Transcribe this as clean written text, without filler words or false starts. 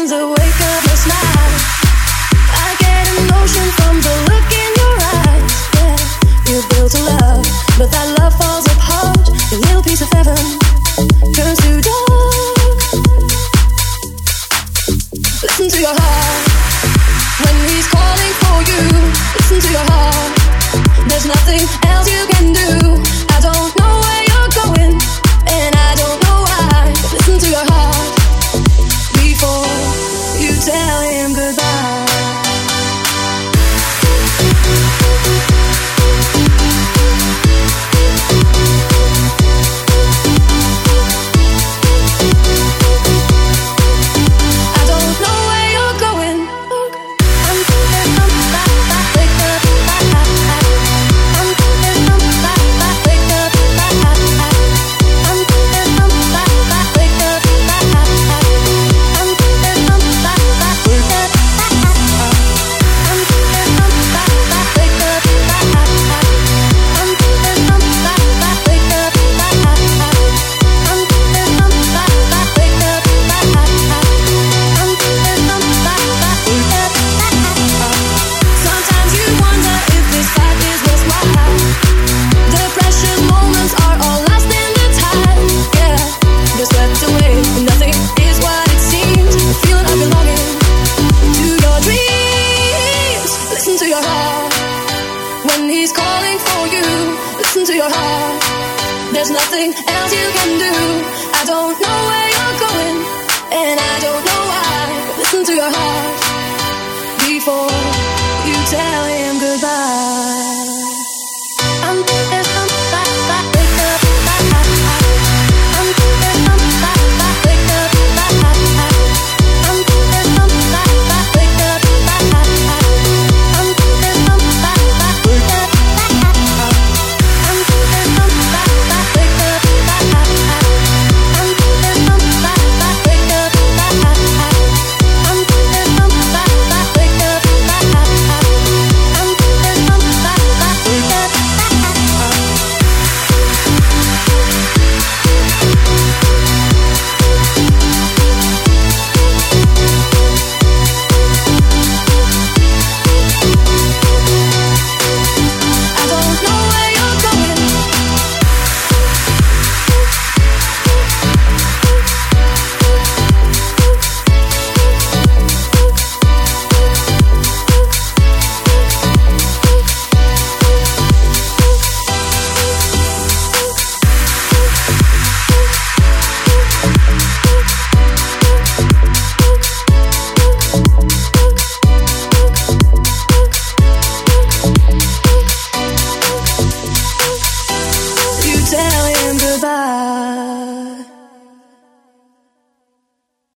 to wake up your smile. I get emotion from the look in your eyes. Yeah, you built a love, but that love falls apart. Your little piece of heaven turns to dark. Listen to your heart when he's calling for you. Listen to your heart. There's nothing else you can do. I don't know where you're going, and I don't know why. But listen to your heart before you tell him goodbye. I don't know where you're going. I'm wake up. Sometimes you wonder if this fight is worthwhile. The precious moments are all lost in the tide. Yeah, they're swept away, and nothing is what it seems. The feeling of belonging to your dreams. Listen to your heart when he's calling for you. Listen to your heart. There's nothing else you can do. I don't know where you're going, and I don't know why. But listen to your heart before you tell